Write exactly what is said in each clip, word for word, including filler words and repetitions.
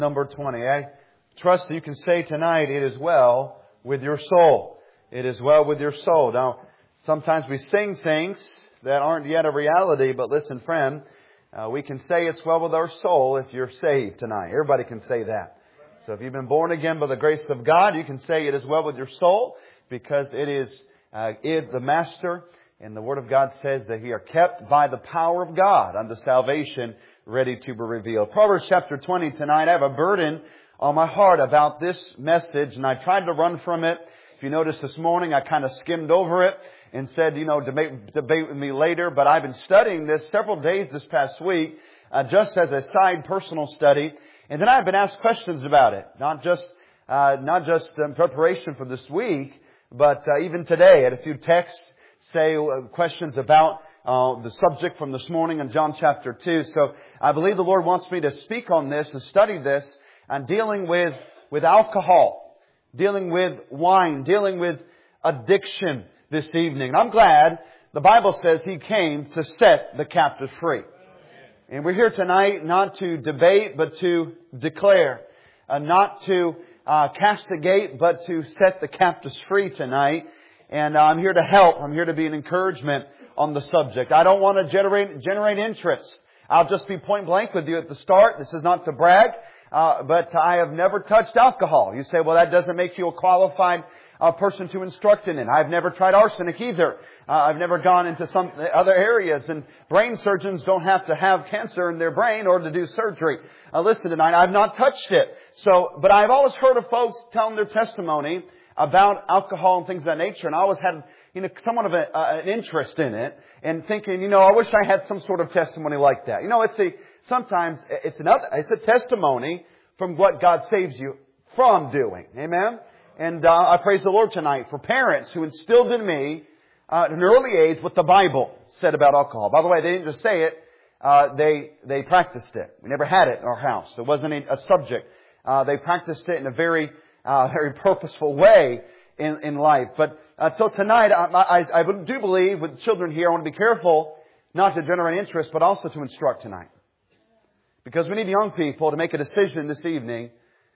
Number twenty. I trust that you can say tonight, it is well with your soul. It is well with your soul. Now, sometimes we sing things that aren't yet a reality, but listen, friend, uh, we can say it's well with our soul if you're saved tonight. Everybody can say that. So if you've been born again by the grace of God, you can say it is well with your soul because it is, uh, is the Master. And the Word of God says that ye are kept by the power of God unto salvation, ready to be revealed. Proverbs chapter twenty tonight. I have a burden on my heart about this message, and I tried to run from it. If you notice this morning, I kind of skimmed over it and said, you know, debate, debate with me later. But I've been studying this several days this past week, uh, just as a side personal study. And then I've been asked questions about it, not just uh, not just in preparation for this week, but uh, even today. I had a few texts say uh, questions about uh, the subject from this morning in John chapter two. So I believe the Lord wants me to speak on this and study this and dealing with with alcohol, dealing with wine, dealing with addiction this evening. And I'm glad the Bible says He came to set the captive free. And we're here tonight not to debate, but to declare. Uh, not to uh, castigate, but to set the captives free tonight. And uh, I'm here to help. I'm here to be an encouragement on the subject. I don't want to generate generate interest. I'll just be point blank with you at the start. This is not to brag, uh, but I have never touched alcohol. You say, well, that doesn't make you a qualified uh, person to instruct in it. I've never tried arsenic either. Uh, I've never gone into some other areas. And brain surgeons don't have to have cancer in their brain or to do surgery. Uh, listen tonight, I've not touched it. So, but I've always heard of folks telling their testimony about alcohol and things of that nature. And I always had, you know, somewhat of a, uh, an interest in it and thinking, you know, I wish I had some sort of testimony like that. You know, it's a, sometimes it's another, it's a testimony from what God saves you from doing. Amen. And, uh, I praise the Lord tonight for parents who instilled in me, uh, at an early age what the Bible said about alcohol. By the way, they didn't just say it, uh, they, they practiced it. We never had it in our house. It wasn't a, a subject. Uh, they practiced it in a very, Uh, very purposeful way in, in life. But uh, so tonight, I, I, I do believe with children here, I want to be careful not to generate interest, but also to instruct tonight. Because we need young people to make a decision this evening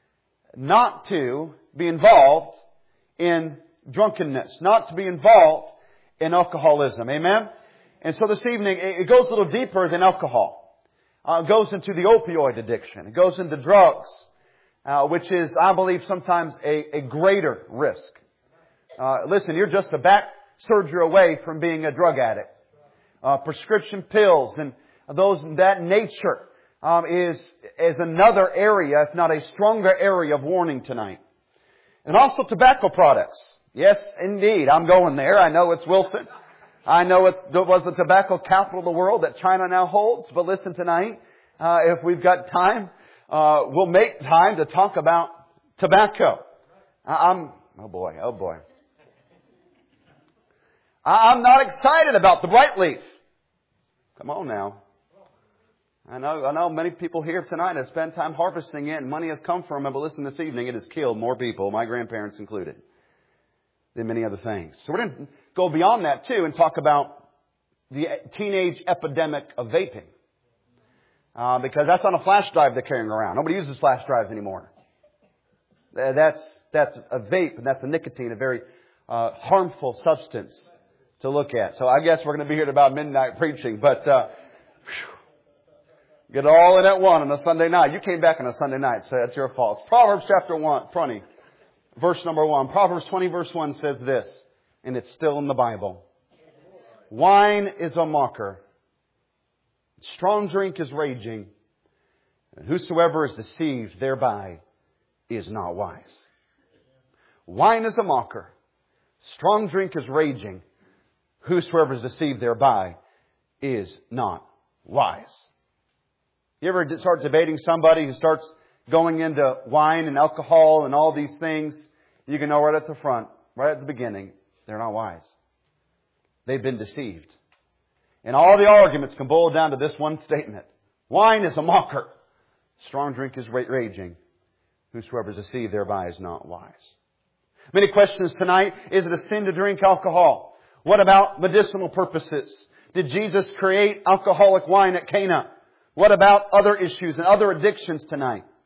not to be involved in drunkenness, not to be involved in alcoholism. Amen? And so this evening, it goes a little deeper than alcohol. Uh, it goes into the opioid addiction. It goes into drugs. Uh, which is, I believe, sometimes a, a greater risk. Uh, listen, you're just a back surgery away from being a drug addict. Uh, prescription pills and those that nature um, is is another area, if not a stronger area of warning tonight. And also tobacco products. Yes, indeed, I'm going there. I know it's Wilson. I know it's, it was the tobacco capital of the world that China now holds. But listen tonight, uh, if we've got time, Uh, we'll make time to talk about tobacco. I'm, oh boy, oh boy. I'm not excited about the bright leaf. Come on now. I know, I know many people here tonight have spent time harvesting it and money has come from it, but listen, this evening it has killed more people, my grandparents included, than many other things. So we're going to go beyond that too and talk about the teenage epidemic of vaping. Uh, because that's on a flash drive they're carrying around. Nobody uses flash drives anymore. Uh, that's that's a vape, and that's a nicotine, a very uh, harmful substance to look at. So I guess we're going to be here at about midnight preaching, but uh, whew, get it all in at one on a Sunday night. You came back on a Sunday night, so that's your fault. Proverbs chapter one, twenty, verse number one. Proverbs twenty, verse one says this, and it's still in the Bible. Wine is a mocker. Strong drink is raging, and whosoever is deceived thereby is not wise. Wine is a mocker. Strong drink is raging. Whosoever is deceived thereby is not wise. You ever start debating somebody who starts going into wine and alcohol and all these things? You can know right at the front, right at the beginning, they're not wise. They've been deceived. And all the arguments can boil down to this one statement. Wine is a mocker. Strong drink is raging. Whosoever is deceived thereby is not wise. Many questions tonight. Is it a sin to drink alcohol? What about medicinal purposes? Did Jesus create alcoholic wine at Cana? What about other issues and other addictions tonight?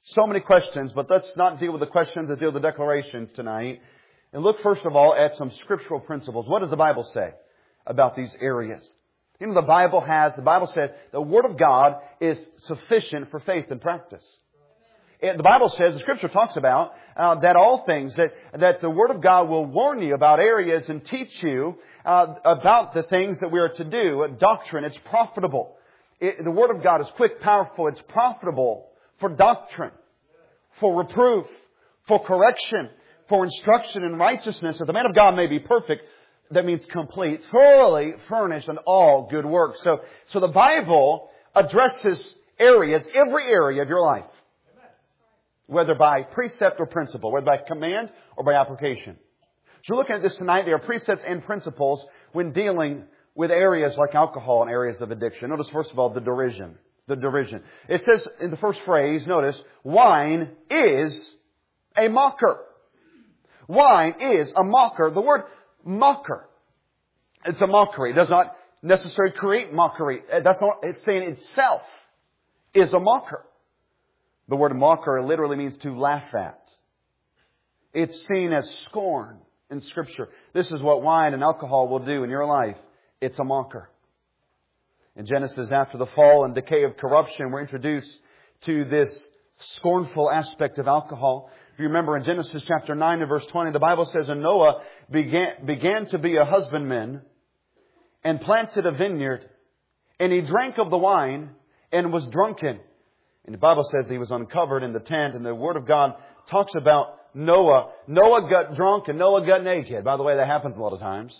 So many questions, but let's not deal with the questions, let's deal with the declarations tonight. And look first of all at some scriptural principles. What does the Bible say about these areas? You know, the Bible has, the Bible says the Word of God is sufficient for faith and practice. It, the Bible says, the Scripture talks about uh, that all things, that, that the Word of God will warn you about areas and teach you uh, about the things that we are to do. Doctrine, it's profitable. It, the Word of God is quick, powerful, it's profitable for doctrine, for reproof, for correction, for instruction in righteousness, that the man of God may be perfect. That means complete, thoroughly furnished in all good works. So, so the Bible addresses areas, every area of your life. Whether by precept or principle, whether by command or by application. So we're looking at this tonight. There are precepts and principles when dealing with areas like alcohol and areas of addiction. Notice first of all the derision. The derision. It says in the first phrase, notice, wine is a mocker. Wine is a mocker. The word mocker, it's a mockery. It does not necessarily create mockery. That's not, it's saying itself is a mocker. The word mocker literally means to laugh at. It's seen as scorn in Scripture. This is what wine and alcohol will do in your life. It's a mocker. In Genesis, after the fall and decay of corruption, we're introduced to this scornful aspect of alcohol. If you remember in Genesis chapter nine and verse twenty, the Bible says, and Noah began, began to be a husbandman and planted a vineyard, and he drank of the wine and was drunken. And the Bible says he was uncovered in the tent, and the Word of God talks about Noah. Noah got drunk and Noah got naked. By the way, that happens a lot of times.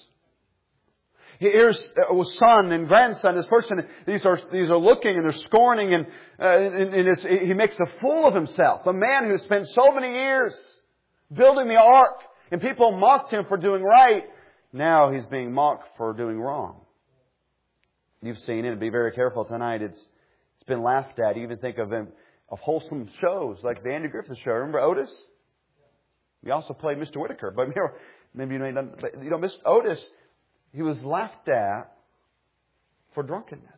Here's a son and grandson. This person, these are these are looking and they're scorning, and, uh, and, and it's, he makes a fool of himself. A man who spent so many years building the ark, and people mocked him for doing right. Now he's being mocked for doing wrong. You've seen it. Be very careful tonight. It's It's been laughed at. You even think of him, of wholesome shows like the Andy Griffith Show. Remember Otis? We also played Mister Whitaker. But maybe you know, you know, Mister Otis, he was laughed at for drunkenness.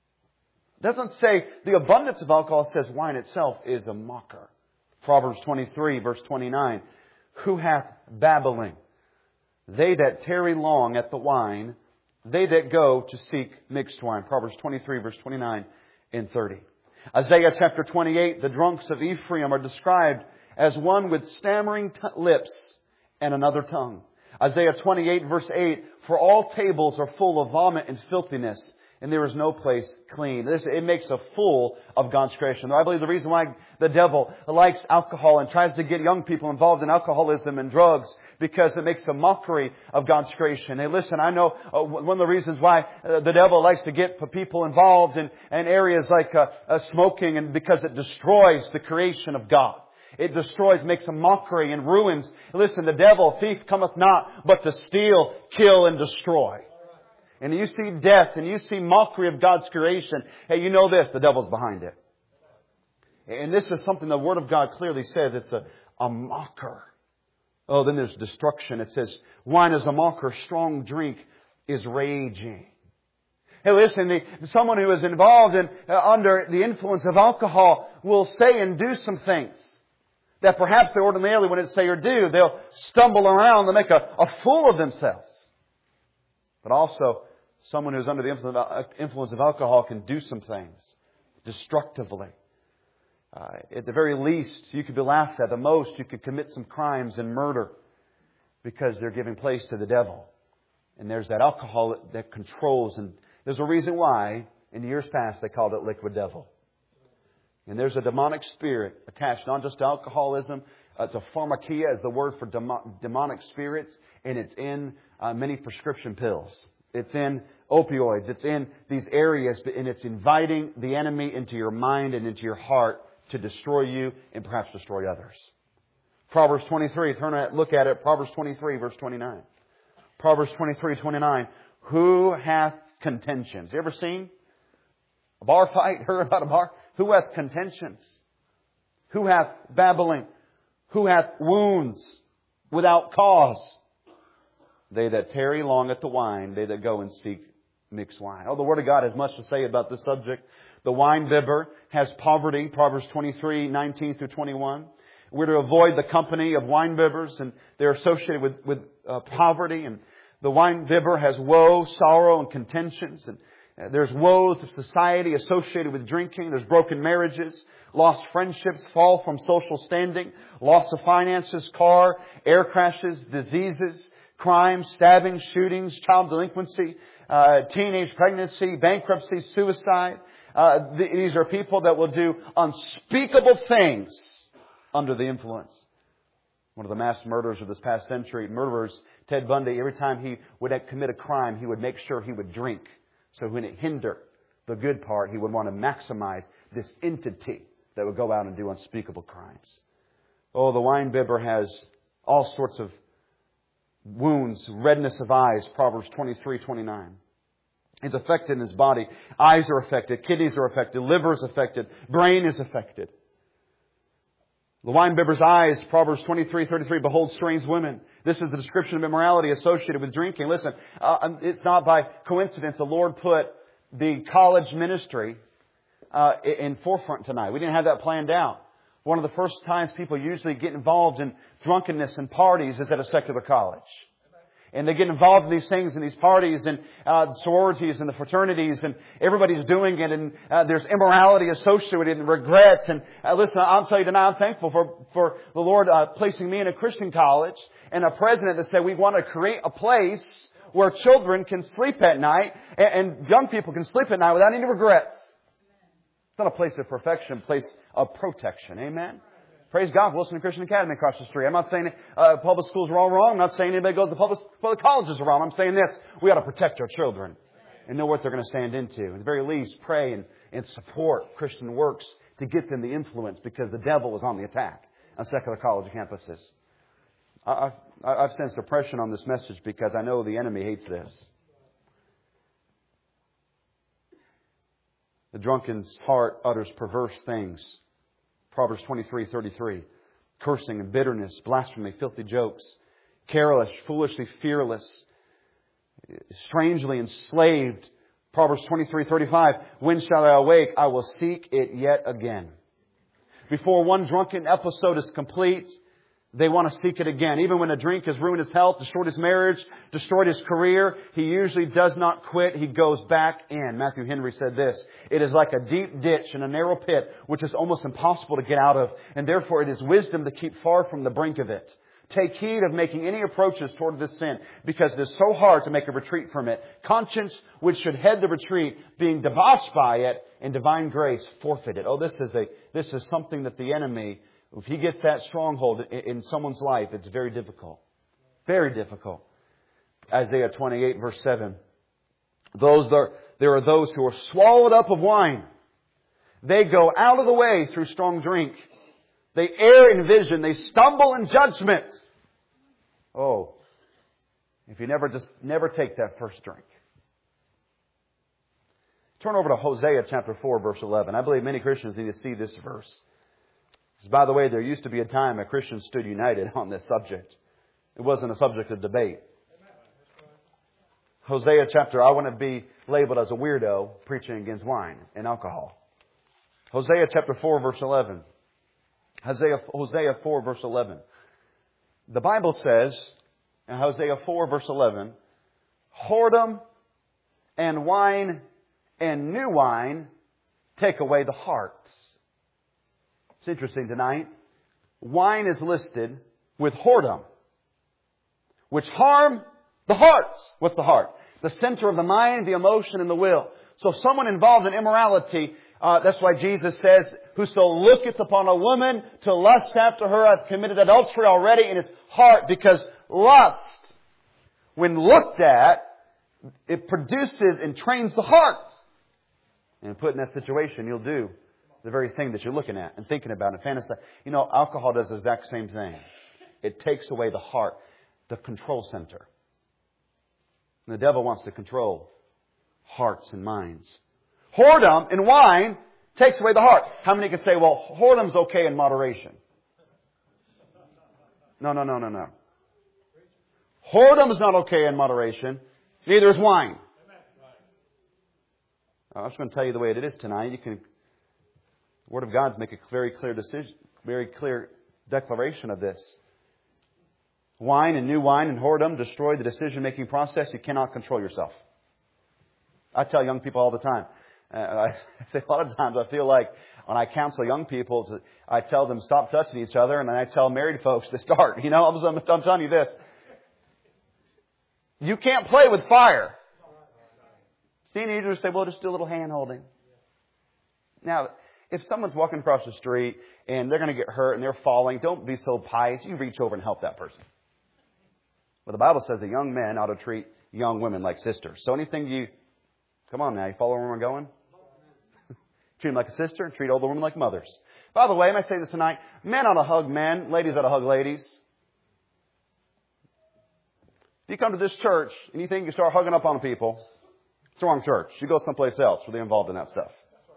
It doesn't say the abundance of alcohol. It says wine itself is a mocker. Proverbs twenty-three, verse twenty-nine. Who hath babbling? They that tarry long at the wine, they that go to seek mixed wine. Proverbs twenty-three, verse twenty-nine. In thirty. Isaiah chapter twenty-eight, the drunks of Ephraim are described as one with stammering t- lips and another tongue. Isaiah twenty-eight verse eight, for all tables are full of vomit and filthiness, and there is no place clean. This, it makes a fool of God's creation. I believe the reason why the devil likes alcohol and tries to get young people involved in alcoholism and drugs, because it makes a mockery of God's creation. Hey, listen, I know uh, one of the reasons why uh, the devil likes to get people involved in, in areas like uh, uh, smoking, and because it destroys the creation of God. It destroys, makes a mockery and ruins. Listen, the devil, thief cometh not, but to steal, kill, and destroy. And you see death and you see mockery of God's creation. Hey, you know this, the devil's behind it. And this is something the Word of God clearly says. It's a, a mocker. Oh, then there's destruction. It says, wine is a mocker, strong drink is raging. Hey, listen, the, someone who is involved in uh, under the influence of alcohol will say and do some things that perhaps they ordinarily wouldn't say or do. They'll stumble around and make a, a fool of themselves. But also, someone who's under the influence of, influence of alcohol can do some things destructively. Uh, at the very least, you could be laughed at. The most, you could commit some crimes and murder because they're giving place to the devil. And there's that alcohol that controls. And there's a reason why, in years past, they called it liquid devil. And there's a demonic spirit attached not just to alcoholism. Uh, it's a pharmakia is the word for demo- demonic spirits. And it's in uh, many prescription pills. It's in opioids. It's in these areas. And it's inviting the enemy into your mind and into your heart to destroy you and perhaps destroy others. Proverbs twenty-three, turn and look at it. Proverbs twenty-three, verse twenty-nine. Proverbs twenty-three, twenty-nine. Who hath contentions? You ever seen a bar fight? Heard about a bar? Who hath contentions? Who hath babbling? Who hath wounds without cause? They that tarry long at the wine, they that go and seek mixed wine. Oh, the Word of God has much to say about this subject. The wine bibber has poverty, Proverbs twenty-three, nineteen through twenty-one. We're to avoid the company of wine bibbers, and they're associated with, with uh, poverty. And the wine bibber has woe, sorrow, and contentions. And uh, there's woes of society associated with drinking. There's broken marriages, lost friendships, fall from social standing, loss of finances, car, air crashes, diseases, crime, stabbing, shootings, child delinquency, uh, teenage pregnancy, bankruptcy, suicide. Uh, th- these are people that will do unspeakable things under the influence. One of the mass murderers of this past century, murderers, Ted Bundy, every time he would commit a crime, he would make sure he would drink. So when it hindered the good part, he would want to maximize this entity that would go out and do unspeakable crimes. Oh, the wine bibber has all sorts of wounds, redness of eyes, Proverbs twenty-three, twenty-nine. He's affected in his body. Eyes are affected. Kidneys are affected. Liver is affected. Brain is affected. The wine bibber's eyes, Proverbs twenty-three, thirty-three, behold strange women. This is a description of immorality associated with drinking. Listen, uh, it's not by coincidence the Lord put the college ministry uh, in forefront tonight. We didn't have that planned out. One of the first times people usually get involved in drunkenness and parties is at a secular college. And they get involved in these things, in these parties, and uh, the sororities and the fraternities, and everybody's doing it, and uh, there's immorality associated with it, and regret. And uh, listen, I'll tell you tonight, I'm thankful for, for the Lord uh, placing me in a Christian college, and a president that said we want to create a place where children can sleep at night, and, and young people can sleep at night without any regrets. It's not a place of perfection, a place of protection. Amen? Praise God, Wilson Christian Academy across the street. I'm not saying uh, public schools are all wrong. I'm not saying anybody goes to public, public colleges are wrong. I'm saying this. We ought to protect our children and know what they're going to stand into. At the very least, pray and, and support Christian works to get them the influence, because the devil is on the attack on secular college campuses. I, I've, I've sensed oppression on this message because I know the enemy hates this. The drunken's heart utters perverse things. Proverbs twenty-three, thirty-three. Cursing and bitterness, blasphemy, filthy jokes. Careless, foolishly fearless. Strangely enslaved. Proverbs twenty-three, thirty-five. When shall I awake? I will seek it yet again. Before one drunken episode is complete, they want to seek it again. Even when a drink has ruined his health, destroyed his marriage, destroyed his career, he usually does not quit. He goes back in. Matthew Henry said this: it is like a deep ditch and a narrow pit, which is almost impossible to get out of. And therefore it is wisdom to keep far from the brink of it. Take heed of making any approaches toward this sin, because it is so hard to make a retreat from it. Conscience, which should head the retreat, being debauched by it, and divine grace forfeited. Oh, this is a, this is something that the enemy, if he gets that stronghold in someone's life, it's very difficult. Very difficult. Isaiah twenty-eight, verse seven. Those are, there are those who are swallowed up of wine. They go out of the way through strong drink. They err in vision. They stumble in judgment. Oh, if you never just never take that first drink. Turn over to Hosea chapter four, verse eleven. I believe many Christians need to see this verse. By the way, there used to be a time that Christians stood united on this subject. It wasn't a subject of debate. Hosea chapter, I want to be labeled as a weirdo preaching against wine and alcohol. Hosea chapter four, verse eleven. Hosea, Hosea four, verse eleven. The Bible says in Hosea four, verse eleven, whoredom and wine and new wine take away the heart. It's interesting tonight. Wine is listed with whoredom, which harm the heart. What's the heart? The center of the mind, the emotion, and the will. So someone involved in immorality, uh, that's why Jesus says, whoso looketh upon a woman to lust after her hath committed adultery already in his heart. Because lust, when looked at, it produces and trains the heart. And put in that situation, you'll do the very thing that you're looking at and thinking about and fantasizing. You know, alcohol does the exact same thing. It takes away the heart, the control center. And the devil wants to control hearts and minds. Whoredom and wine takes away the heart. How many can say, well, whoredom's okay in moderation? No, no, no, no, no. Whoredom is not okay in moderation. Neither is wine. I'm just going to tell you the way it is tonight. You can, the Word of God's make a very clear decision, very clear declaration of this. Wine and new wine and whoredom destroy the decision-making process. You cannot control yourself. I tell young people all the time. Uh, I say a lot of times I feel like when I counsel young people, I tell them stop touching each other, and then I tell married folks to start. You know, I'm, I'm telling you this. You can't play with fire. Teenagers say, well, just do a little hand-holding. Now, if someone's walking across the street and they're going to get hurt and they're falling, don't be so pious. You reach over and help that person. Well, the Bible says that young men ought to treat young women like sisters. So anything you... Come on now, you follow where we're going? Treat them like a sister and treat older women like mothers. By the way, I say this tonight, men ought to hug men, ladies ought to hug ladies. If you come to this church and you think you start hugging up on people, it's the wrong church. You go someplace else where they're involved in that stuff.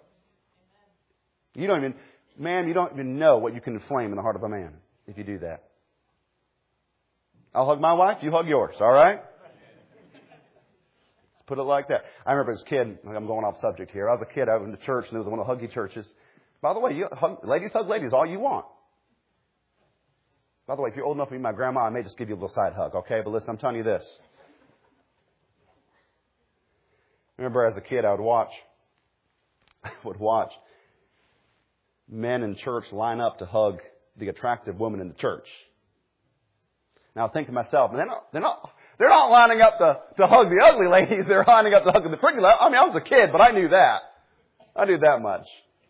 You don't even, man, you don't even know what you can inflame in the heart of a man if you do that. I'll hug my wife, you hug yours, all right? Let's put it like that. I remember as a kid, I'm going off subject here. I was a kid, I was in the church, and there was one of the huggy churches. By the way, you hug, ladies hug ladies all you want. By the way, if you're old enough to be my grandma, I may just give you a little side hug, okay? But listen, I'm telling you this. I remember as a kid, I would watch, I would watch men in church line up to hug the attractive woman in the church. Now I think to myself, they're not, they're not, they're not lining up to, to hug the ugly ladies. They're lining up to hug the pretty ladies. I mean, I was a kid, but I knew that. I knew that much.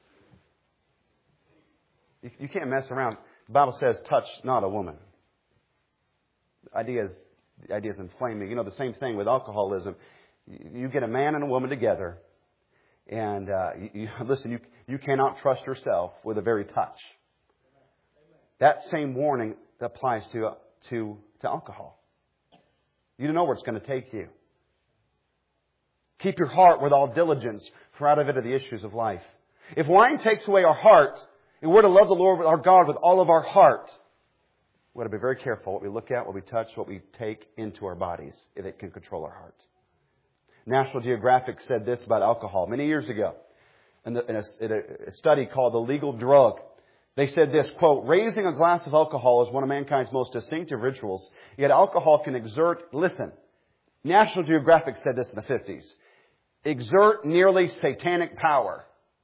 You, you can't mess around. The Bible says, touch not a woman. The idea is, the idea is inflaming. You know, the same thing with alcoholism. You get a man and a woman together, and uh, you, you, listen, you, you cannot trust yourself with a very touch. That same warning applies to, to, to alcohol. You don't know where it's going to take you. Keep your heart with all diligence, for out of it are the issues of life. If wine takes away our heart, and we're to love the Lord our God with all of our heart, we've got to be very careful what we look at, what we touch, what we take into our bodies, if it can control our heart. National Geographic said this about alcohol many years ago in, the, in, a, in a study called The Legal Drug. They said this, quote, raising a glass of alcohol is one of mankind's most distinctive rituals, yet alcohol can exert, listen, National Geographic said this in the fifties, exert nearly satanic power.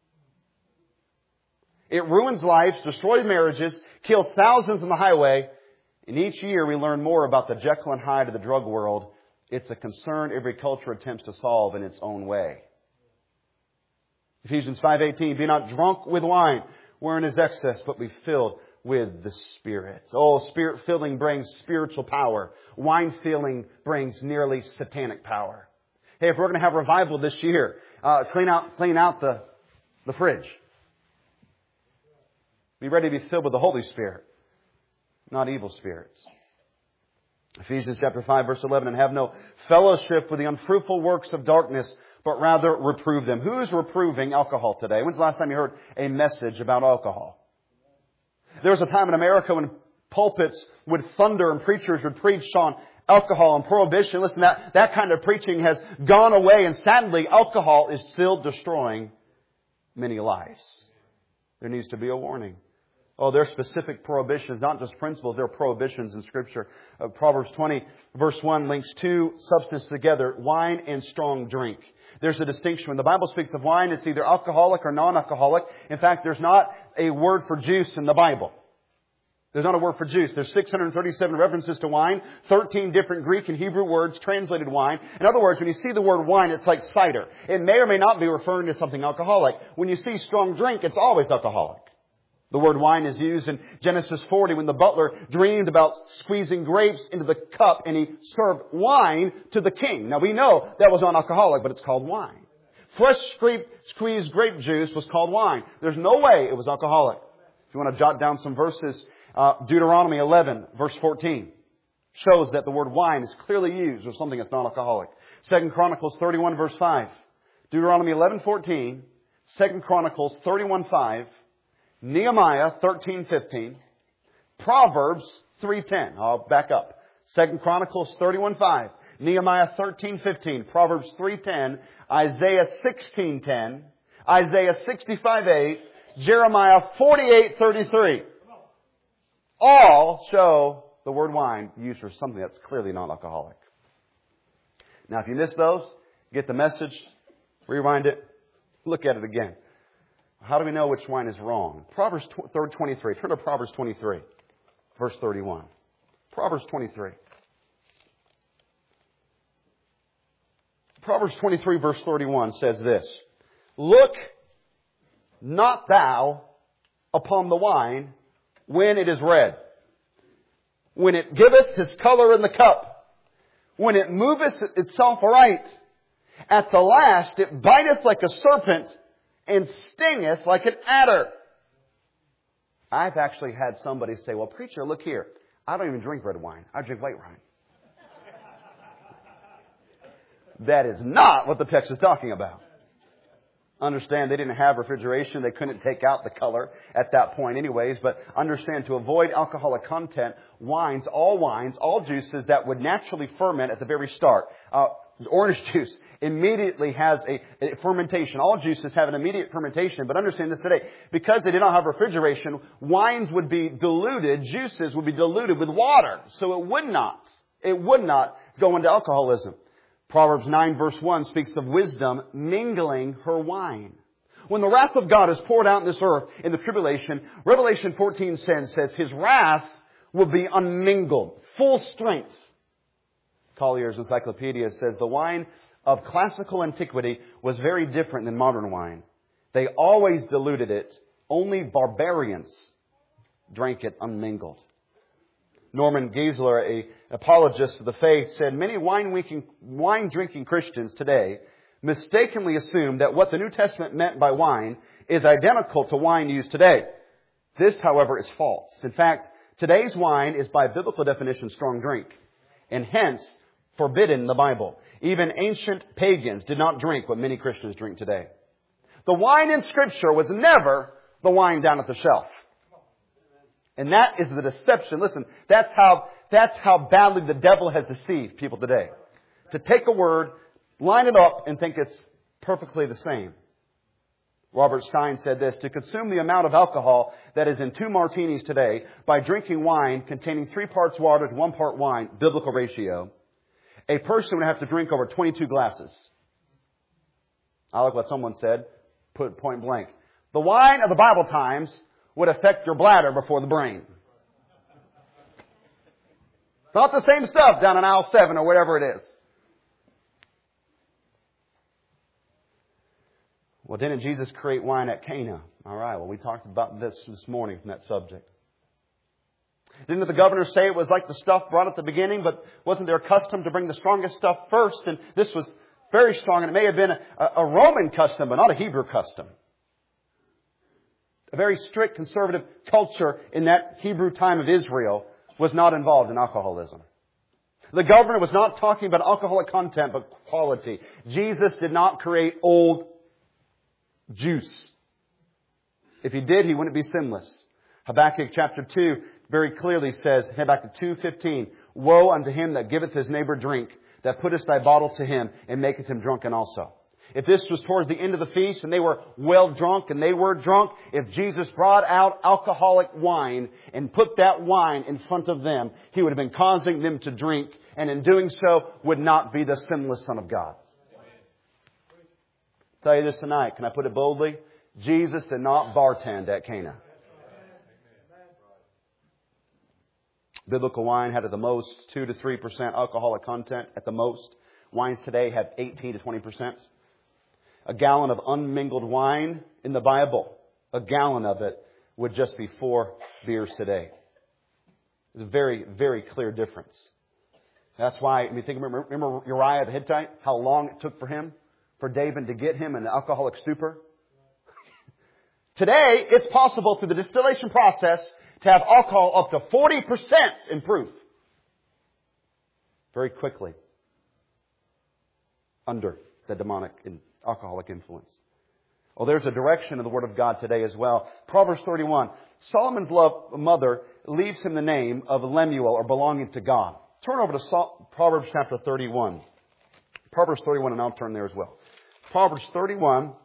It ruins lives, destroys marriages, kills thousands on the highway, and each year we learn more about the Jekyll and Hyde of the drug world. It's a concern every culture attempts to solve in its own way. Ephesians five eighteen, be not drunk with wine, wherein is excess, but be filled with the Spirit. Oh, Spirit filling brings spiritual power. Wine filling brings nearly satanic power. Hey, if we're going to have revival this year, uh, clean out, clean out the, the fridge. Be ready to be filled with the Holy Spirit, not evil spirits. Ephesians chapter five, verse eleven, and have no fellowship with the unfruitful works of darkness, but rather reprove them. Who is reproving alcohol today? When's the last time you heard a message about alcohol? There was a time in America when pulpits would thunder and preachers would preach on alcohol and prohibition. Listen, that, that kind of preaching has gone away, and sadly, alcohol is still destroying many lives. There needs to be a warning. Oh, there are specific prohibitions, not just principles. There are prohibitions in Scripture. Uh, Proverbs twenty, verse one, links two substances together, wine and strong drink. There's a distinction. When the Bible speaks of wine, it's either alcoholic or non-alcoholic. In fact, there's not a word for juice in the Bible. There's not a word for juice. There's six hundred thirty-seven references to wine, thirteen different Greek and Hebrew words translated wine. In other words, when you see the word wine, it's like cider. It may or may not be referring to something alcoholic. When you see strong drink, it's always alcoholic. The word wine is used in Genesis forty when the butler dreamed about squeezing grapes into the cup and he served wine to the king. Now we know that was non-alcoholic, but it's called wine. Fresh squeezed grape juice was called wine. There's no way it was alcoholic. If you want to jot down some verses, uh, Deuteronomy eleven, verse fourteen, shows that the word wine is clearly used of something that's non-alcoholic. Second Chronicles thirty-one, verse five. Deuteronomy eleven, fourteen. Second Chronicles thirty-one, five. Nehemiah thirteen fifteen, Proverbs three ten. I'll back up. Second Chronicles thirty-one five, Nehemiah thirteen fifteen, Proverbs three ten, Isaiah sixteen ten, Isaiah sixty-five eight, Jeremiah forty-eight thirty-three. All show the word wine used for something that's clearly non-alcoholic. Now, if you missed those, get the message, rewind it, look at it again. How do we know which wine is wrong? Proverbs twenty-three. Turn to Proverbs twenty-three, verse thirty-one. Proverbs twenty-three. Proverbs twenty-three, verse thirty-one says this. Look not thou upon the wine when it is red, when it giveth his color in the cup, when it moveth itself aright. At the last it biteth like a serpent, and stingeth like an adder. I've actually had somebody say, well, preacher, look here. I don't even drink red wine. I drink white wine. That is not what the text is talking about. Understand they didn't have refrigeration. They couldn't take out the color at that point anyways. But understand, to avoid alcoholic content, wines, all wines, all juices that would naturally ferment at the very start. Uh, orange juice immediately has a, a fermentation. All juices have an immediate fermentation. But understand this today. Because they did not have refrigeration, wines would be diluted, juices would be diluted with water. So it would not, it would not go into alcoholism. Proverbs nine verse one speaks of wisdom mingling her wine. When the wrath of God is poured out in this earth in the tribulation, Revelation fourteen says His wrath will be unmingled, full strength. Collier's Encyclopedia says the wine of classical antiquity was very different than modern wine. They always diluted it. Only barbarians drank it unmingled. Norman Geisler, an apologist of the faith, said many wine-drinking Christians today mistakenly assume that what the New Testament meant by wine is identical to wine used today. This, however, is false. In fact, today's wine is by biblical definition strong drink, and hence forbidden in the Bible. Even ancient pagans did not drink what many Christians drink today. The wine in Scripture was never the wine down at the shelf. And that is the deception. Listen, that's how, that's how badly the devil has deceived people today. To take a word, line it up, and think it's perfectly the same. Robert Stein said this, to consume the amount of alcohol that is in two martinis today by drinking wine containing three parts water to one part wine, biblical ratio, a person would have to drink over twenty-two glasses. I like what someone said, put point blank. The wine of the Bible times would affect your bladder before the brain. Not the same stuff down in aisle seven or whatever it is. Well, didn't Jesus create wine at Cana? All right, well, we talked about this this morning from that subject. Didn't the governor say it was like the stuff brought at the beginning, but wasn't their custom to bring the strongest stuff first? And this was very strong, and it may have been a, a Roman custom, but not a Hebrew custom. A very strict conservative culture in that Hebrew time of Israel was not involved in alcoholism. The governor was not talking about alcoholic content, but quality. Jesus did not create old juice. If He did, He wouldn't be sinless. Habakkuk chapter two very clearly says, Habakkuk two fifteen, woe unto him that giveth his neighbor drink, that putteth thy bottle to him, and maketh him drunken also. If this was towards the end of the feast and they were well drunk and they were drunk, if Jesus brought out alcoholic wine and put that wine in front of them, He would have been causing them to drink, and in doing so would not be the sinless Son of God. I'll tell you this tonight, can I put it boldly? Jesus did not bartend at Cana. Biblical wine had at the most two to three percent alcoholic content at the most. Wines today have eighteen to twenty percent. A gallon of unmingled wine in the Bible, a gallon of it would just be four beers today. It's a very, very clear difference. That's why, I mean, think, remember, remember Uriah the Hittite? How long it took for him, for David to get him in an alcoholic stupor? Today, it's possible through the distillation process to have alcohol up to forty percent in proof. Very quickly. Under the demonic and alcoholic influence. Well, there's a direction of the Word of God today as well. Proverbs thirty-one. Solomon's love, mother leaves him the name of Lemuel, or belonging to God. Turn over to Proverbs chapter thirty-one. Proverbs thirty-one, and I'll turn there as well. Proverbs thirty-one.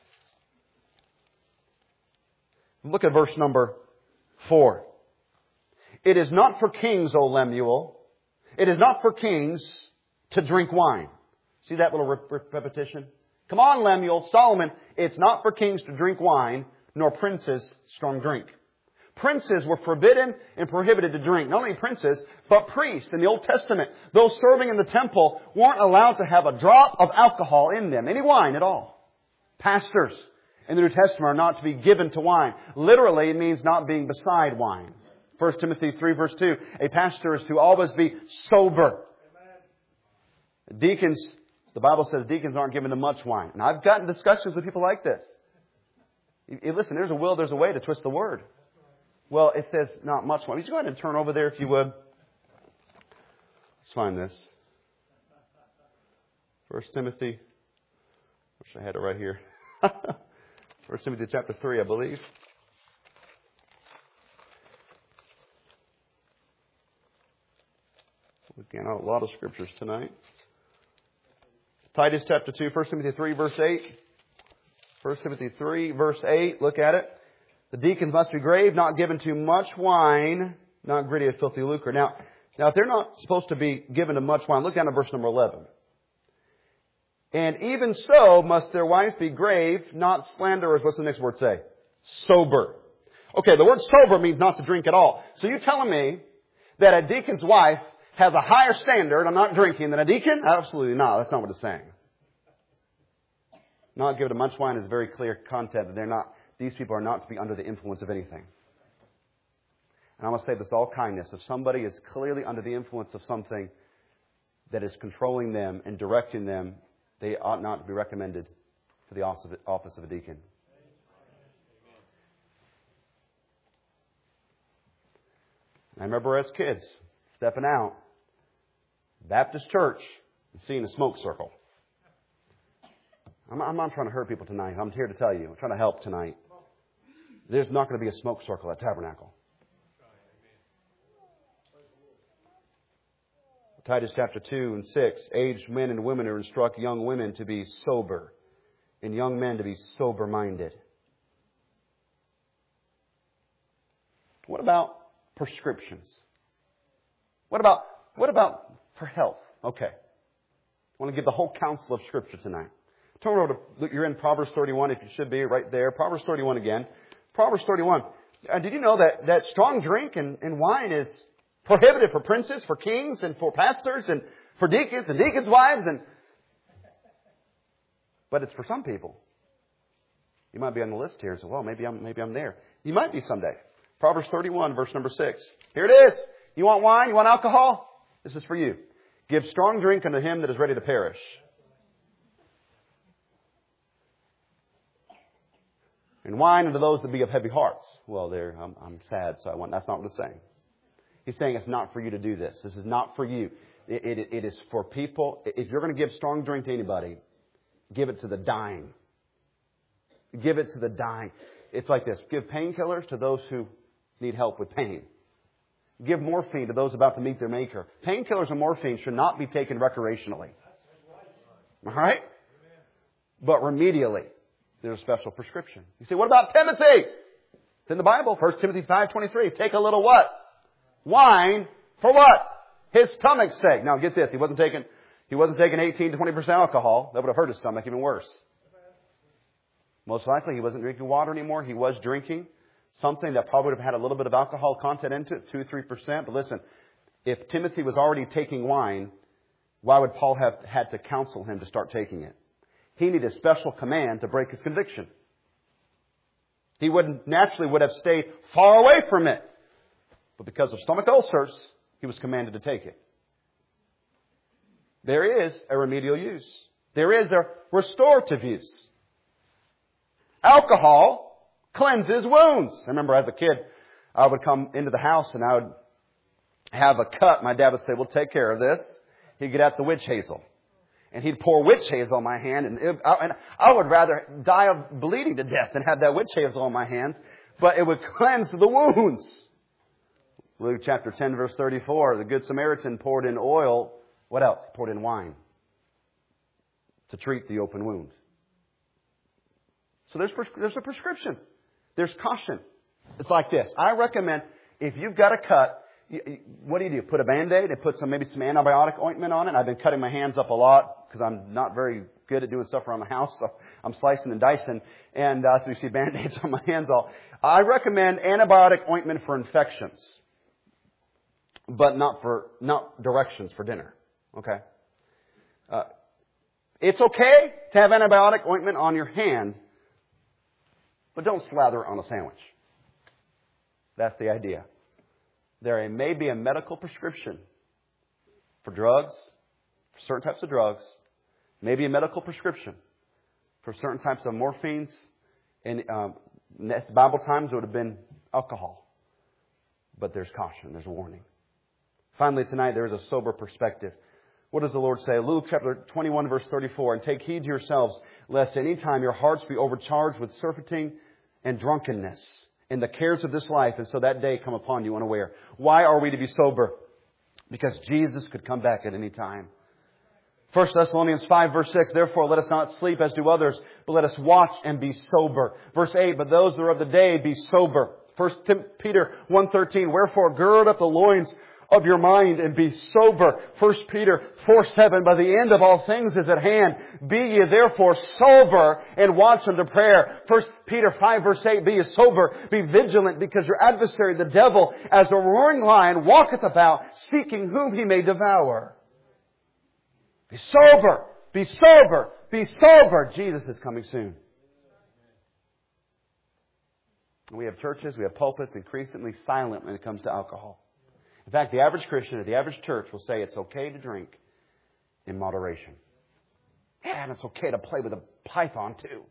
Look at verse number four. It is not for kings, O Lemuel. It is not for kings to drink wine. See that little repetition? Come on, Lemuel, Solomon. It's not for kings to drink wine, nor princes strong drink. Princes were forbidden and prohibited to drink. Not only princes, but priests in the Old Testament. Those serving in the temple weren't allowed to have a drop of alcohol in them. Any wine at all. Pastors in the New Testament are not to be given to wine. Literally, it means not being beside wine. First Timothy three verse two. A pastor is to always be sober. Amen. Deacons, the Bible says deacons aren't given to much wine. And I've gotten discussions with people like this. You, listen, there's a will, there's a way to twist the word. Well, it says not much wine. Would you go ahead and turn over there if you would? Let's find this. First Timothy. Wish I had it right here. First Timothy chapter three, I believe. Looking at a lot of scriptures tonight. Titus chapter two, First Timothy three, verse eight. First Timothy three, verse eight. Look at it. The deacons must be grave, not given to much wine, not greedy of filthy lucre. Now, now, if they're not supposed to be given to much wine, look down at verse number eleven. And even so must their wives be grave, not slanderers. What's the next word say? Sober. Okay, the word sober means not to drink at all. So you're telling me that a deacon's wife has a higher standard on not drinking than a deacon? Absolutely not. That's not what it's saying. Not given to much wine is very clear content that they're not, these people are not to be under the influence of anything. And I'm going to say this all kindness. If somebody is clearly under the influence of something that is controlling them and directing them, they ought not to be recommended for the office of a deacon. I remember as kids stepping out, Baptist church, and seeing a smoke circle. I'm, I'm not trying to hurt people tonight. I'm here to tell you. I'm trying to help tonight. There's not going to be a smoke circle at Tabernacle. Titus chapter two and six. Aged men and women are instruct young women to be sober, and young men to be sober-minded. What about prescriptions? What about, what about for health? Okay. I want to give the whole counsel of Scripture tonight. Turn over to, you're in Proverbs thirty-one, if you should be, right there. Proverbs thirty-one again. Proverbs thirty-one. Uh, did you know that, that strong drink and, and wine is prohibited for princes, for kings, and for pastors, and for deacons, and deacons' wives, and but it's for some people. You might be on the list here and say, well, maybe I'm, maybe I'm there. You might be someday. Proverbs thirty-one, verse number six. Here it is. You want wine? You want alcohol? This is for you. Give strong drink unto him that is ready to perish. And wine unto those that be of heavy hearts. Well, there, I'm, I'm sad, so I want, that's not what it's saying. He's saying it's not for you to do this. This is not for you. It, it, it is for people. If you're going to give strong drink to anybody, give it to the dying. Give it to the dying. It's like this. Give painkillers to those who need help with pain. Give morphine to those about to meet their maker. Painkillers and morphine should not be taken recreationally. All right? But remedially, there's a special prescription. You say, what about Timothy? It's in the Bible. First Timothy five twenty-three. Take a little what? Wine for what? His stomach's sake. Now get this. He wasn't taking, he wasn't taking eighteen to twenty percent alcohol. That would have hurt his stomach even worse. Most likely he wasn't drinking water anymore. He was drinking something that probably would have had a little bit of alcohol content into it, two to three percent. But listen, if Timothy was already taking wine, why would Paul have had to counsel him to start taking it? He needed a special command to break his conviction. He would naturally would have stayed far away from it. But because of stomach ulcers, he was commanded to take it. There is a remedial use. There is a restorative use. Alcohol cleanses wounds. I remember as a kid, I would come into the house and I would have a cut. My dad would say, we'll take care of this. He'd get out the witch hazel. And he'd pour witch hazel on my hand. And, it, and I would rather die of bleeding to death than have that witch hazel on my hands. But it would cleanse the wounds. Luke chapter ten, verse thirty-four, the Good Samaritan poured in oil. What else? He poured in wine to treat the open wound. So there's, there's a prescription. There's caution. It's like this. I recommend if you've got a cut, what do you do? Put a Band-Aid and put some maybe some antibiotic ointment on it. I've been cutting my hands up a lot because I'm not very good at doing stuff around the house. So I'm slicing and dicing. And uh, so you see Band-Aids on my hands all. I recommend antibiotic ointment for infections. But not for, not directions for dinner. Okay? Uh, it's okay to have antibiotic ointment on your hand, but don't slather it on a sandwich. That's the idea. There may be a medical prescription for drugs, for certain types of drugs, maybe a medical prescription for certain types of morphines, and um, in Bible times it would have been alcohol. But there's caution, there's warning. Finally, tonight there is a sober perspective. What does the Lord say? Luke chapter twenty-one, verse thirty-four, and take heed to yourselves, lest any time your hearts be overcharged with surfeiting and drunkenness in the cares of this life, and so that day come upon you unaware. Why are we to be sober? Because Jesus could come back at any time. First Thessalonians five, verse six, therefore let us not sleep as do others, but let us watch and be sober. Verse eight, but those that are of the day be sober. First Peter one thirteen, wherefore gird up the loins of your mind and be sober. First Peter four seven, by the end of all things is at hand. Be ye therefore sober and watch unto prayer. First Peter five verse eight, be ye sober, be vigilant, because your adversary, the devil, as a roaring lion, walketh about, seeking whom he may devour. Be sober, be sober, be sober. Jesus is coming soon. We have churches, we have pulpits increasingly silent when it comes to alcohol. In fact, the average Christian or the average church will say it's okay to drink in moderation. Yeah, and it's okay to play with a python too.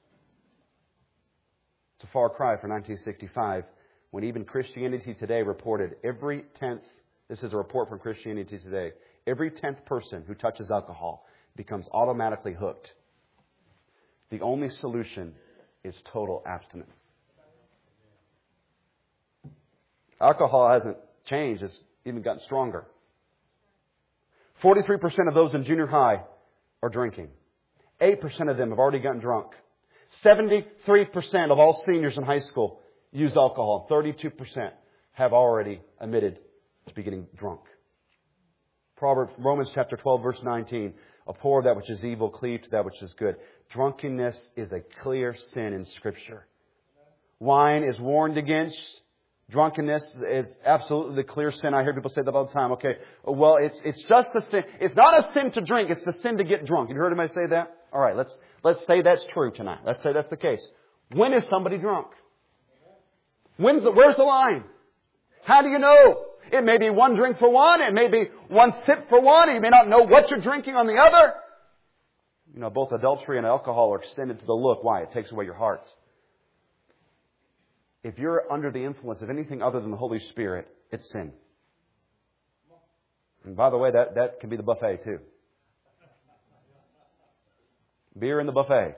It's a far cry for nineteen sixty-five, when even Christianity Today reported every tenth, this is a report from Christianity Today, every tenth person who touches alcohol becomes automatically hooked. The only solution is total abstinence. Alcohol hasn't changed. It's even gotten stronger. forty-three percent of those in junior high are drinking. eight percent of them have already gotten drunk. seventy-three percent of all seniors in high school use alcohol. thirty-two percent have already admitted to be getting drunk. Proverbs, Romans chapter twelve, verse nineteen. Abhor that which is evil, cleave to that which is good. Drunkenness is a clear sin in Scripture. Wine is warned against. Drunkenness is absolutely the clear sin. I hear people say that all the time. Okay, well, it's it's just a sin. It's not a sin to drink. It's the sin to get drunk. You heard anybody say that? All right, let's let's say that's true tonight. Let's say that's the case. When is somebody drunk? When's the, where's the line? How do you know? It may be one drink for one. It may be one sip for one. You may not know what you're drinking on the other. You know, both adultery and alcohol are extended to the look. Why? It takes away your heart. If you're under the influence of anything other than the Holy Spirit, it's sin. And by the way, that, that can be the buffet too. Beer in the buffet.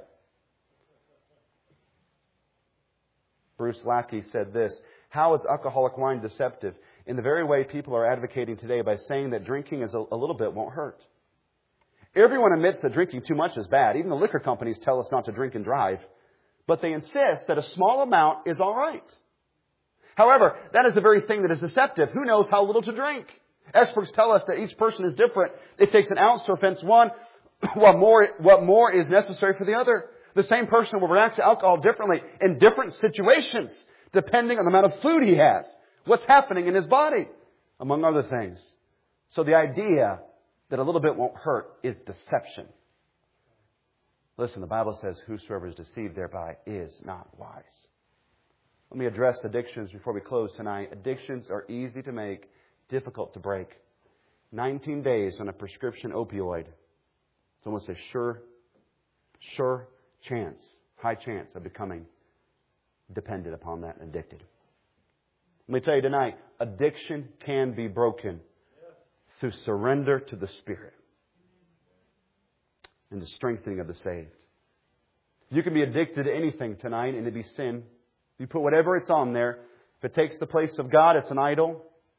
Bruce Lackey said this, how is alcoholic wine deceptive? In the very way people are advocating today by saying that drinking is a, a little bit won't hurt. Everyone admits that drinking too much is bad. Even the liquor companies tell us not to drink and drive. But they insist that a small amount is all right. However, that is the very thing that is deceptive. Who knows how little to drink? Experts tell us that each person is different. It takes an ounce to offense one, what more, what more is necessary for the other. The same person will react to alcohol differently in different situations, depending on the amount of food he has, what's happening in his body, among other things. So the idea that a little bit won't hurt is deception. Listen, the Bible says, whosoever is deceived thereby is not wise. Let me address addictions before we close tonight. Addictions are easy to make, difficult to break. nineteen days on a prescription opioid. It's almost a sure, sure chance, high chance of becoming dependent upon that and addicted. Let me tell you tonight, addiction can be broken through surrender to the Spirit and the strengthening of the saved. You can be addicted to anything tonight and it be sin. You put whatever it's on there. If it takes the place of God, it's an idol.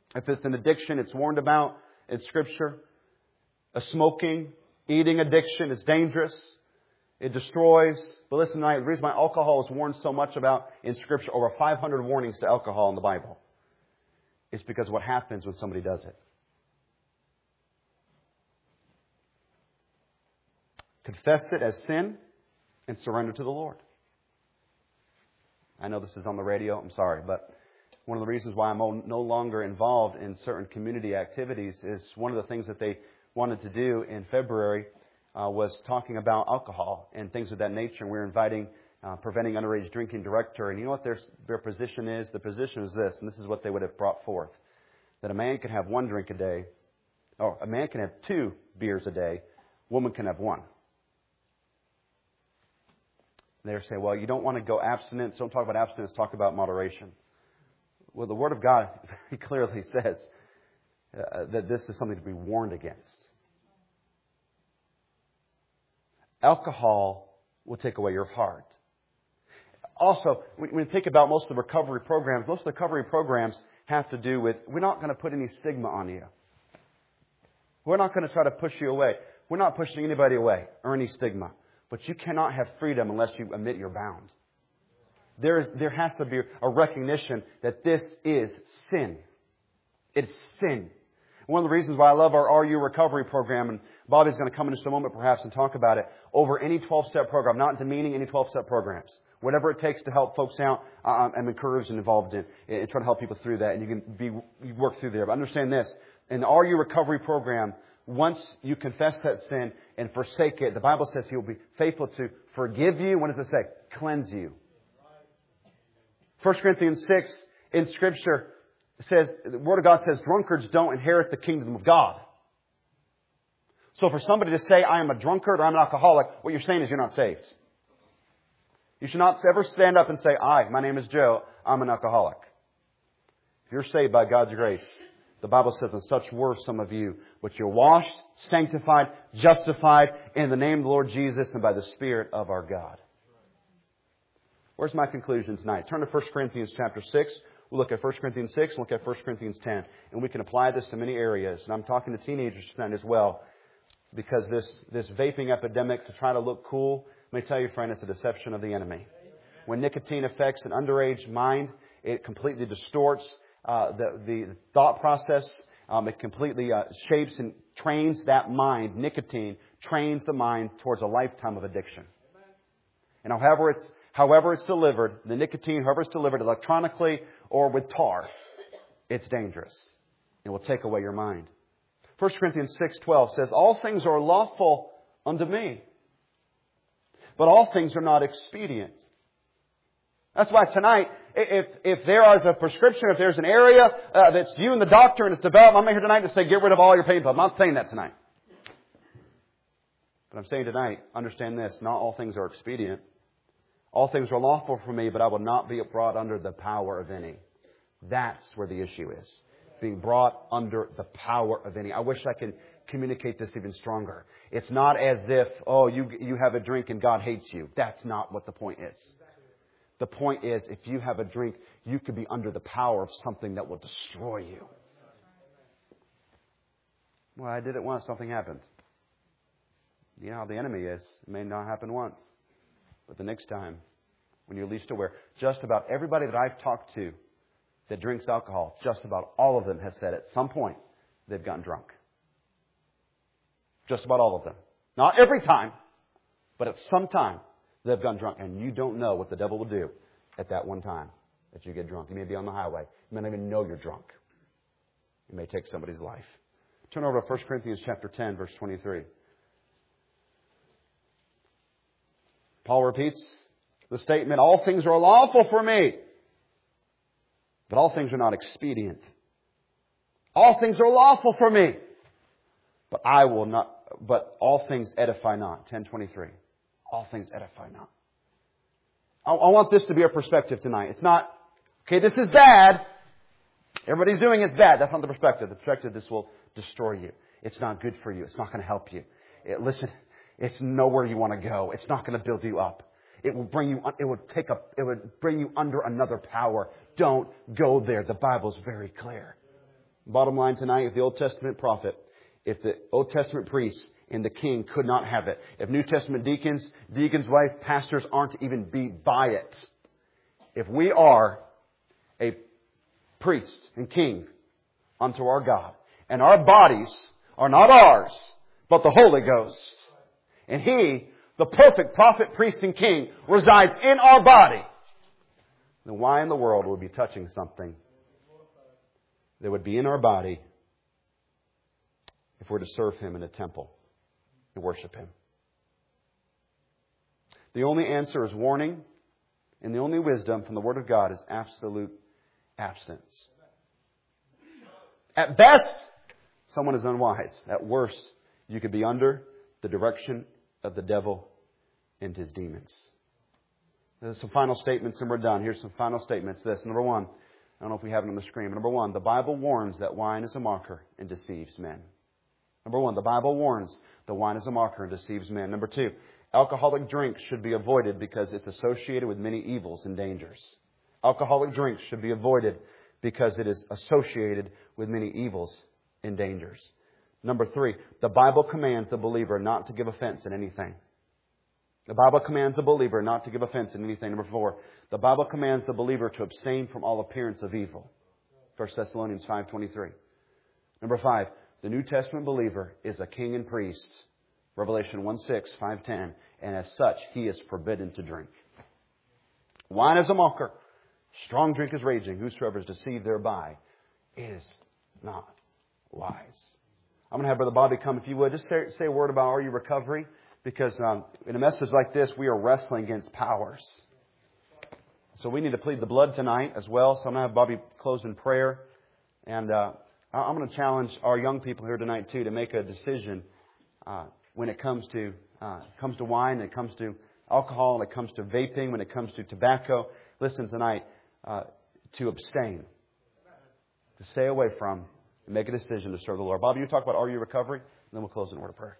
If it's an addiction, it's warned about in Scripture. A smoking, eating addiction is dangerous. It destroys. But listen tonight, the reason why alcohol is warned so much about in Scripture, over five hundred warnings to alcohol in the Bible, is because of what happens when somebody does it. Confess it as sin and surrender to the Lord. I know this is on the radio, I'm sorry, but one of the reasons why I'm no longer involved in certain community activities is one of the things that they wanted to do in February uh, was talking about alcohol and things of that nature. And we're inviting uh, Preventing Underage Drinking Director. And you know what their, their position is? The position is this, and this is what they would have brought forth. That a man can have one drink a day, or a man can have two beers a day, a woman can have one. They're saying, well, you don't want to go abstinence. Don't talk about abstinence. Talk about moderation. Well, the Word of God very clearly says uh, that this is something to be warned against. Alcohol will take away your heart. Also, when you think about most of the recovery programs, most of the recovery programs have to do with, we're not going to put any stigma on you. We're not going to try to push you away. We're not pushing anybody away or any stigma. But you cannot have freedom unless you admit you're bound. There is, there has to be a recognition that this is sin. It's sin. One of the reasons why I love our R U recovery program, and Bobby's going to come in just a moment perhaps and talk about it, over any twelve-step program, not demeaning any twelve-step programs. Whatever it takes to help folks out, uh, I'm encouraged and involved in, and try to help people through that. And you can be you work through there. But understand this, in the R U recovery program, once you confess that sin and forsake it, the Bible says He will be faithful to forgive you. What does it say? Cleanse you. First Corinthians six in Scripture says, the Word of God says, drunkards don't inherit the kingdom of God. So for somebody to say, I am a drunkard or I'm an alcoholic, what you're saying is you're not saved. You should not ever stand up and say, I, my name is Joe, I'm an alcoholic. If you're saved by God's grace, the Bible says, and such were some of you, but you're washed, sanctified, justified in the name of the Lord Jesus and by the Spirit of our God. Where's my conclusion tonight? Turn to First Corinthians chapter six. We'll look at First Corinthians six and look at First Corinthians ten. And we can apply this to many areas. And I'm talking to teenagers tonight as well. Because this, this vaping epidemic, to try to look cool, let me tell you, friend, it's a deception of the enemy. When nicotine affects an underage mind, it completely distorts Uh, the, the thought process. Um, it completely uh, shapes and trains that mind. Nicotine trains the mind towards a lifetime of addiction. And however it's however it's delivered, the nicotine, however it's delivered electronically or with tar, it's dangerous. It will take away your mind. First Corinthians six twelve says, all things are lawful unto me, but all things are not expedient. That's why tonight, if if there is a prescription, if there's an area uh, that's you and the doctor and it's developed, I'm here tonight to say get rid of all your pain pills. I'm not saying that tonight. But I'm saying tonight, understand this, not all things are expedient. All things are lawful for me, but I will not be brought under the power of any. That's where the issue is. Being brought under the power of any. I wish I could communicate this even stronger. It's not as if, oh, you you have a drink and God hates you. That's not what the point is. The point is, if you have a drink, you could be under the power of something that will destroy you. Well, I did it once, something happened. You know how the enemy is. It may not happen once. But the next time, when you're least aware, just about everybody that I've talked to that drinks alcohol, just about all of them has said at some point they've gotten drunk. Just about all of them. Not every time, but at some time they've gotten drunk. And you don't know what the devil will do at that one time that you get drunk. You may be on the highway. You may not even know you're drunk. You may take somebody's life. Turn over to First Corinthians chapter ten, verse twenty-three. Paul repeats the statement, all things are lawful for me, but all things are not expedient. All things are lawful for me, but I will not, but all things edify not. ten twenty-three. All things edify not. I, I want this to be our perspective tonight. It's not, okay, this is bad. Everybody's doing it's bad. That's not the perspective. The perspective, this will destroy you. It's not good for you. It's not going to help you. It, listen, it's nowhere you want to go. It's not going to build you up. It will bring you, it will take up, it would bring you under another power. Don't go there. The Bible's very clear. Bottom line tonight, if the Old Testament prophet, if the Old Testament priest and the king could not have it, if New Testament deacons, deacons' wife, pastors aren't to even be by it, if we are a priest and king unto our God, and our bodies are not ours, but the Holy Ghost, and He, the perfect prophet, priest, and king, resides in our body, then why in the world would we be touching something that would be in our body if we're to serve Him in a temple and worship Him? The only answer is warning, and the only wisdom from the Word of God is absolute abstinence. At best, someone is unwise. At worst, you could be under the direction of the devil and his demons. There's some final statements and we're done. Here's some final statements. This, number one, I don't know if we have it on the screen, but number one, the Bible warns that wine is a mocker and deceives men. Number one, the Bible warns that wine is a mocker and deceives men. Number two, alcoholic drinks should be avoided because it's associated with many evils and dangers. Alcoholic drinks should be avoided because it is associated with many evils and dangers. Number three, the Bible commands the believer not to give offense in anything. The Bible commands the believer not to give offense in anything. Number four, the Bible commands the believer to abstain from all appearance of evil. First Thessalonians five twenty-three. Number five, the New Testament believer is a king and priest. Revelation one six, five ten. And as such, he is forbidden to drink. Wine is a mocker. Strong drink is raging. Whosoever is deceived thereby is not wise. I'm going to have Brother Bobby come, if you would. Just say, say a word about Are You Recovery? Because um, in a message like this, we are wrestling against powers. So we need to plead the blood tonight as well. So I'm going to have Bobby close in prayer. And uh, I'm going to challenge our young people here tonight, too, to make a decision uh, when it comes to uh, comes to wine, when it comes to alcohol, when it comes to vaping, when it comes to tobacco. Listen tonight, uh, to abstain, to stay away from, and make a decision to serve the Lord. Bobby, you talk about Are You Recovery? And then we'll close in a word of prayer.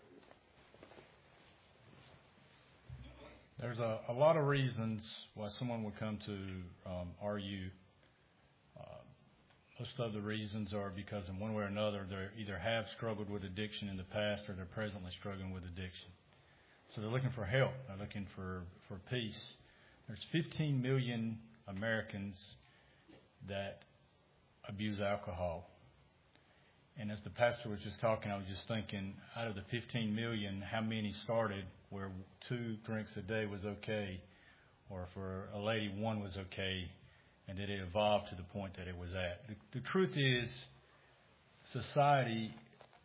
There's a, a lot of reasons why someone would come to um, R U. Uh, most of the reasons are because in one way or another they either have struggled with addiction in the past or they're presently struggling with addiction. So they're looking for help. They're looking for, for peace. There's fifteen million Americans that abuse alcohol. And as the pastor was just talking, I was just thinking, out of the fifteen million, how many started where two drinks a day was okay, or for a lady, one was okay, and that it evolved to the point that it was at. The, the truth is, society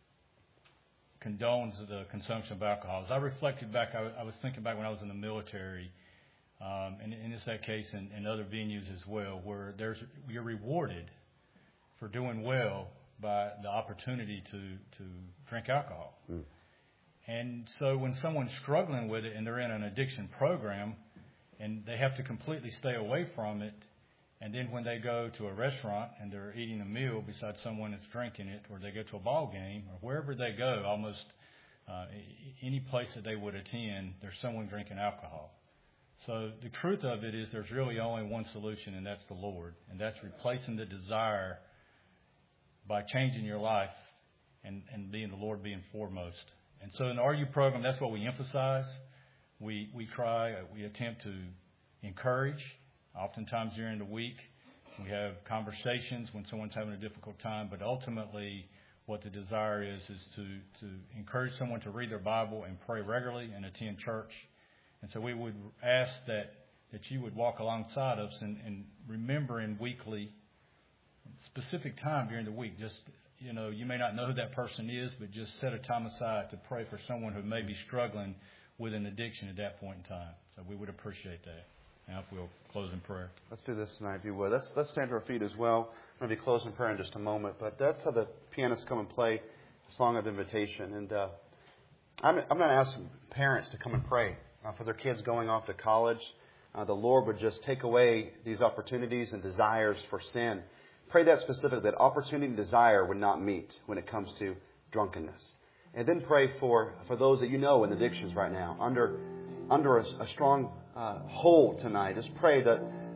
condones the consumption of alcohol. As I reflected back, I, I was thinking back when I was in the military, um, and, and it's that case in, in other venues as well, where there's you're rewarded for doing well by the opportunity to, to drink alcohol. Mm. And so when someone's struggling with it and they're in an addiction program and they have to completely stay away from it, and then when they go to a restaurant and they're eating a meal beside someone that's drinking it, or they go to a ball game, or wherever they go, almost uh, any place that they would attend, there's someone drinking alcohol. So the truth of it is there's really only one solution, and that's the Lord. And that's replacing the desire by changing your life and, and being the Lord being foremost. And so in the R U program, that's what we emphasize. We we try, we attempt to encourage. Oftentimes during the week, we have conversations when someone's having a difficult time. But ultimately, what the desire is, is to, to encourage someone to read their Bible and pray regularly and attend church. And so we would ask that, that you would walk alongside us and, and remembering weekly specific time during the week. Just, you know, you may not know who that person is, but just set a time aside to pray for someone who may be struggling with an addiction at that point in time. So we would appreciate that. Now, if we'll close in prayer. Let's do this tonight, if you would. Let's, let's stand to our feet as well. I'm going to be closing prayer in just a moment, but that's how the pianists come and play a song of invitation. And uh, I'm, I'm going to ask parents to come and pray uh, for their kids going off to college. Uh, the Lord would just take away these opportunities and desires for sin. Pray that specifically, that opportunity and desire would not meet when it comes to drunkenness. And then pray for, for those that you know in addictions right now, under under a, a strong uh, hold tonight. Just pray that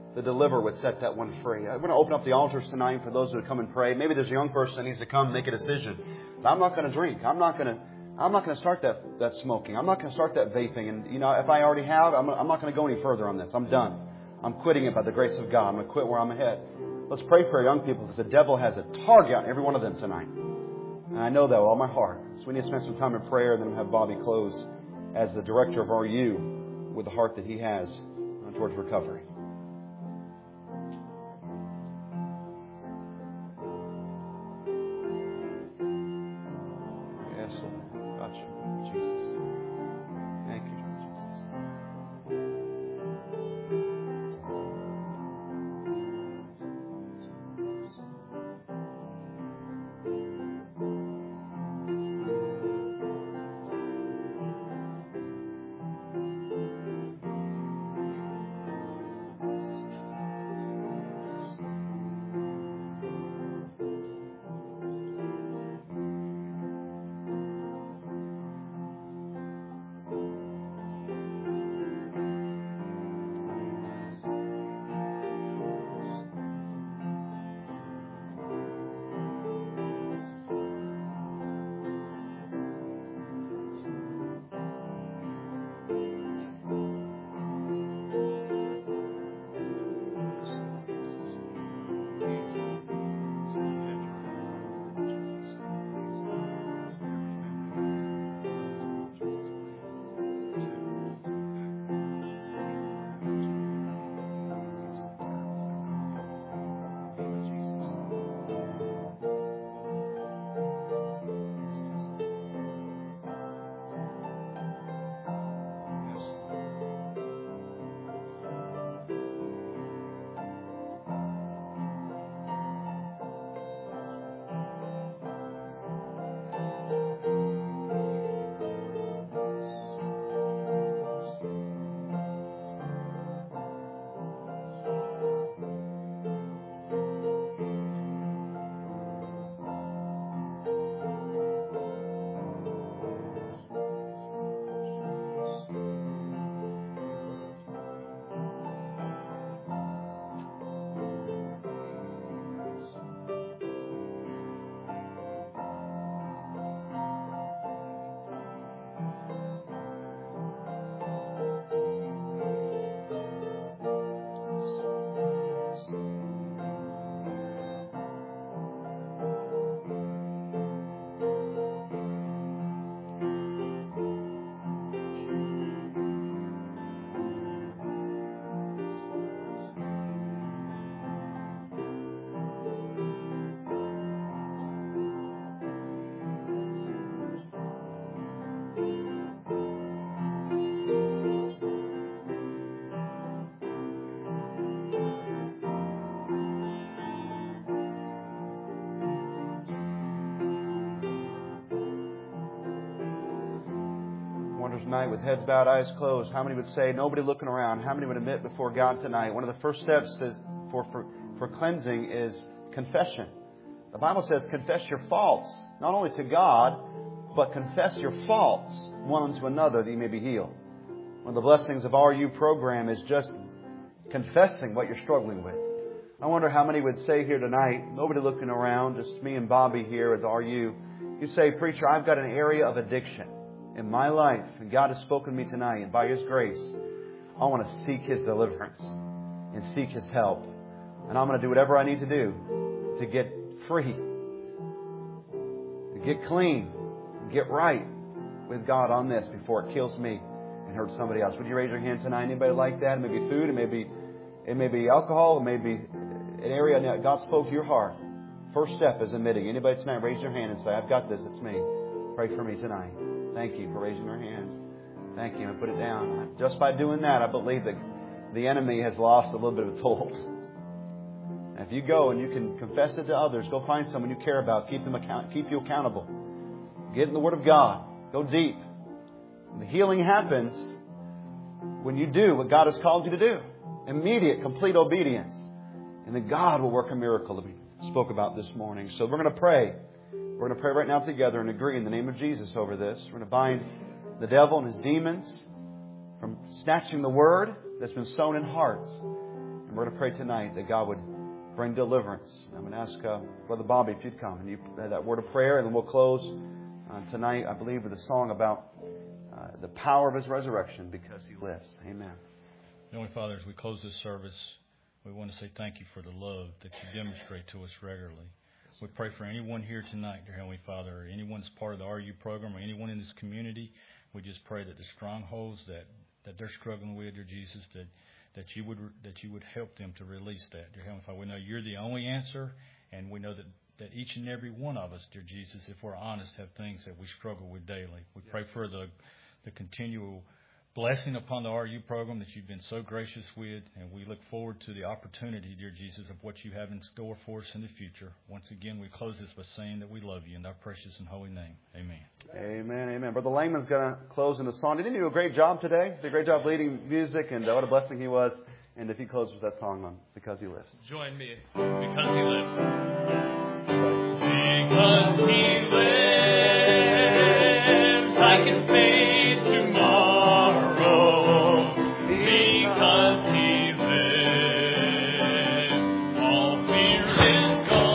the deliverer would set that one free. I'm going to open up the altars tonight for those who would come and pray. Maybe there's a young person that needs to come and make a decision. But I'm not going to drink. I'm not going to I'm not going to start that, that smoking. I'm not going to start that vaping. And, you know, if I already have, I'm, I'm not going to go any further on this. I'm done. I'm quitting it by the grace of God. I'm going to quit where I'm ahead. Let's pray for our young people because the devil has a target on every one of them tonight. And I know that with all my heart. So we need to spend some time in prayer and then have Bobby close as the director of R U with the heart that he has towards recovery. Yes, Lord. Got you, Jesus. Thank you, Jesus. Tonight with heads bowed, eyes closed. How many would say, nobody looking around? How many would admit before God tonight? One of the first steps is for, for, for cleansing is confession. The Bible says confess your faults, not only to God, but confess your faults one unto another that you may be healed. One of the blessings of our R U program is just confessing what you're struggling with. I wonder how many would say here tonight, nobody looking around, just me and Bobby here at the R U. You say, preacher, I've got an area of addiction in my life, and God has spoken to me tonight, and by His grace, I want to seek His deliverance and seek His help. And I'm going to do whatever I need to do to get free, to get clean, and get right with God on this before it kills me and hurts somebody else. Would you raise your hand tonight? Anybody like that? It may be food, it may be, it may be alcohol, it may be an area that God spoke to your heart. First step is admitting. Anybody tonight, raise your hand and say, I've got this, it's me. Pray for me tonight. Thank you for raising your hand. Thank you. And put it down. Just by doing that, I believe that the enemy has lost a little bit of its hold. And if you go and you can confess it to others, go find someone you care about, keep them account, keep you accountable. Get in the Word of God. Go deep. And the healing happens when you do what God has called you to do. Immediate, complete obedience. And then God will work a miracle that we spoke about this morning. So we're going to pray. We're going to pray right now together and agree in the name of Jesus over this. We're going to bind the devil and his demons from snatching the word that's been sown in hearts. And And we're going to pray tonight that God would bring deliverance. I'm going to ask uh, Brother Bobby if you'd come and you have that word of prayer, and then we'll close uh, tonight, I believe, with a song about uh, the power of His resurrection because He lives. Amen. Heavenly Father, as we close this service, we want to say thank you for the love that you demonstrate to us regularly. We pray for anyone here tonight, dear Heavenly Father, or anyone that's part of the R U program, or anyone in this community. We just pray that the strongholds that, that they're struggling with, dear Jesus, that that you would that you would help them to release that, dear Heavenly Father. We know you're the only answer, and we know that, that each and every one of us, dear Jesus, if we're honest, have things that we struggle with daily. We pray for the the continual blessing upon the R U program that you've been so gracious with, and we look forward to the opportunity, dear Jesus, of what you have in store for us in the future. Once again, we close this by saying that we love you in our precious and holy name. Amen. Amen, amen. Brother Langman's going to close in a song. Didn't he do a great job today? He did a great job leading music, and what a blessing he was. And if he closes with that song on Because He Lives. Join me, Because He Lives. Because He lives, I can face tomorrow. Because He lives, all fear is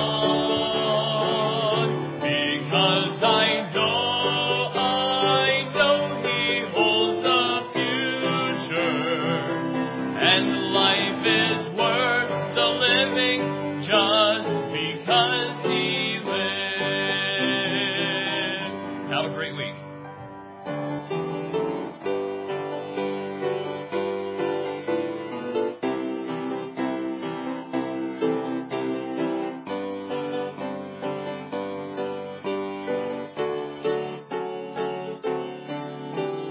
gone. Because I know, I know He holds the future, and life is worth the living just because He lives. Have a great week.